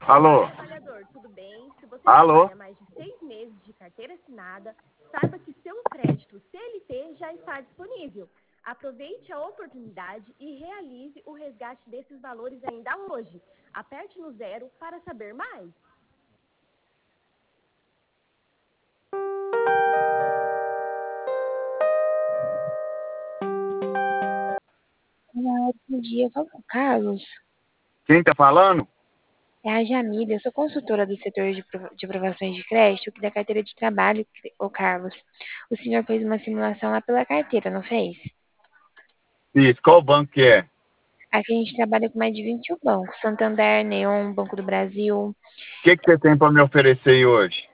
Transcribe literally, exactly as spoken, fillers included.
Olá, Alô? trabalhador, tudo bem? Se você Alô? trabalha mais de seis meses de carteira assinada, saiba que seu crédito C L T já está disponível. Aproveite a oportunidade e realize o resgate desses valores ainda hoje. Aperte no zero para saber mais. Olá, bom dia. Fala com o Carlos. Quem tá falando? É a Jamília, eu sou consultora do setor de, prov- de aprovações de crédito aqui da carteira de trabalho, ô Carlos. O senhor fez uma simulação lá pela carteira, não fez? Isso, qual banco que é? Aqui a gente trabalha com mais de vinte e um bancos. Santander, Neon, Banco do Brasil. O que, que você tem para me oferecer aí hoje?